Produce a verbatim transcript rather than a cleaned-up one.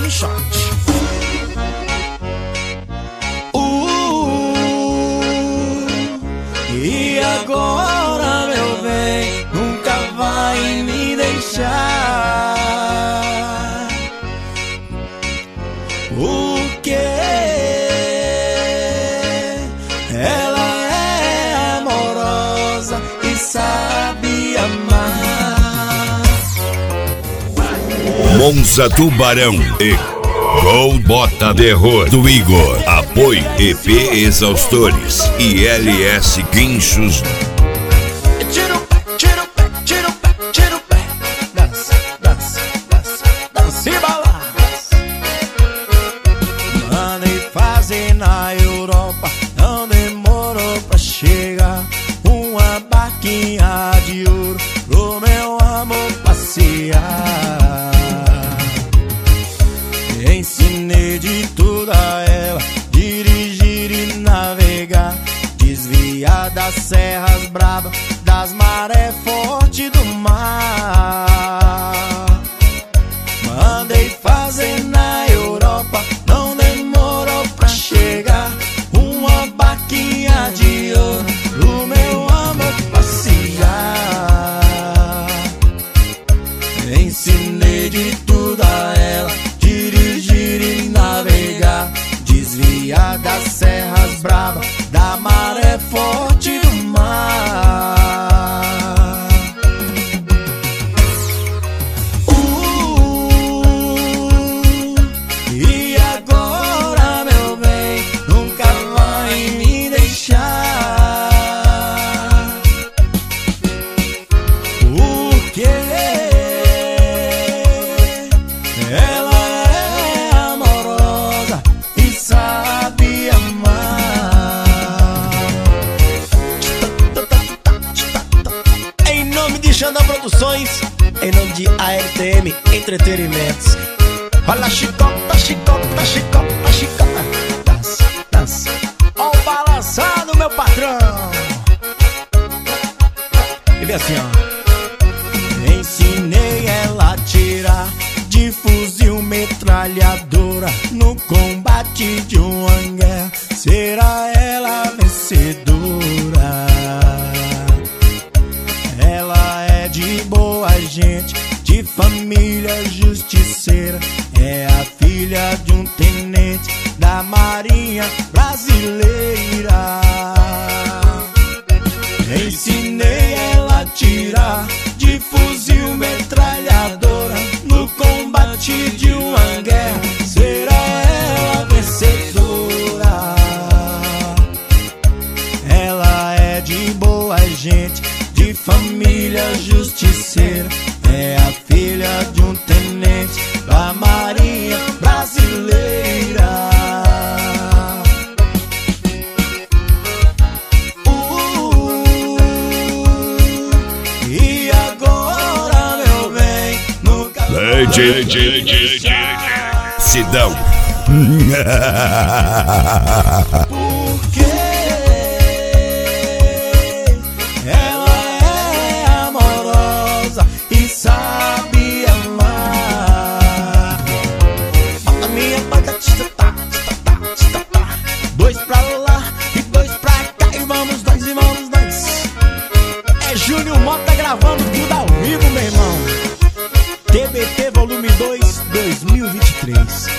tome shot. E agora, meu bem, nunca vai me deixar. O que? Ela é amorosa e sabe amar. Monza Tubarão e Gol Bota Terror do Igor. Apoio E P Exaustores e L S Guinchos. Tira o pé, tira o pé, tira o pé, tira o pé. Dança, dança, dança, dança e balança. Mandei fazer na Europa, não demorou pra chegar. Uma barquinha de ouro pro meu amor passear. Ensinei de tudo a ela, dirigir e navegar, desviar das serras bravas, das marés fortes do mar. Mandei fazer na Europa, não demorou pra chegar. Uma barquinha de ouro pro meu amor passear. Ensinei de tudo a ela, dirigir e navegar, desviar das serras bravas, da maré forte do mar. Uh, e agora, meu bem, nunca vai me deixar. Porque ela é amorosa e sabe amar. Em nome de Xandão Produções, em nome de A R T M Entretenimentos. Olha a chicota, chicota, chicota, chicota. Dança, dança. Ó o balançado, meu patrão. E vem assim, ó. Ensinei ela a tirar de fuzil metralhadora no combate de uma guerra. Será ela vencedora? Ela é de boa gente, de família justiceira. É a filha de um tenente da Marinha Brasileira. Ensinei ela a tirar de fuzil metralhadora no combate de uma guerra. Será ela vencedora? Ela é de boa gente, de família justiceira. É a filha de um tenente da Marinha Brasileira. D J Sidão. Porque ela é amorosa e sabe amar. Bota minha banda, tá, tá, tá. Dois pra lá e dois pra cá. E vamos nós, e vamos nós. É Júnior Mota gravando tudo ao vivo, meu irmão. T B T Volume dois, dois mil e vinte e três.